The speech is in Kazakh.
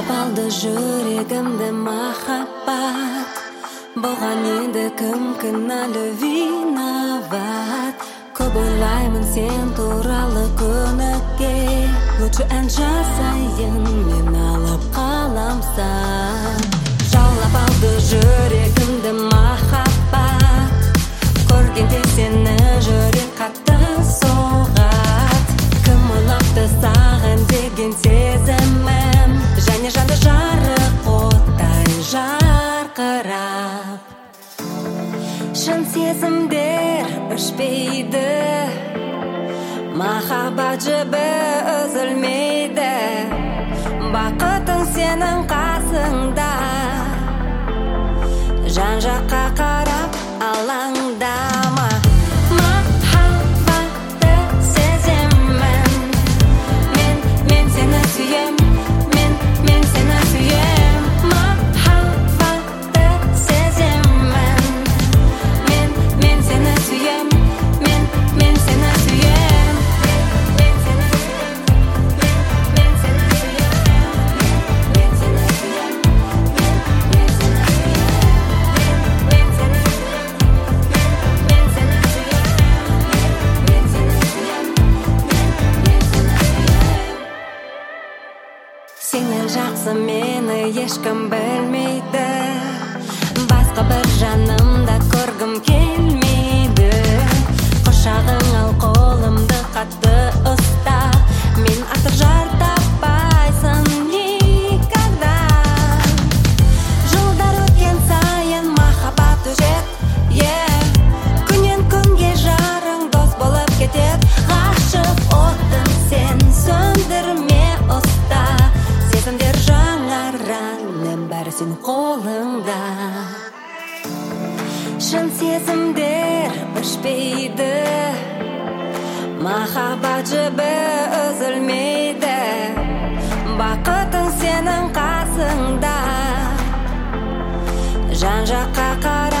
жаулап алды жүрегімді махаббат. Бұған енді кім кінәлі, виноват? Көп ойлаймын сен туралы күніге. Лучше ән жазайын, мен алып қаламсан. Жаулап алды жүрегімді махаббат. Көргенде сені жүрек қатты соғат. Кім ойлапты саған деген сезімім, және жанды жарық оттай жарқырап. Шын сезімдер өшпейді, махаббат жібі үзілмейді. Бақытың сенің қасыңда, жан жаққа қарап алаңдама. Махаббатты сеземін, мен сені сүйем, мен сені сүйем. Махаббатты сеземін, мен сені сүйем, мен сені сүйем. Сенен жақсы мені ешкім білмейді, басқа бір жанымда көргім келмейді. Құшағың ал қолымды қатты ұста, мен артық жар таппайсың никогда. Жылдар өткен сайын махаббат өшеді, күннен күнге жарың дос болып кетеді. Ғашық отын сен сөндірме ұста, сезімдер жаңарады, бәрі сен қолыңда. Шын сезімдер өшпейді, махаббат жібі үзілмейді. Бақытың сенің қасыңда, жан жаққа қарап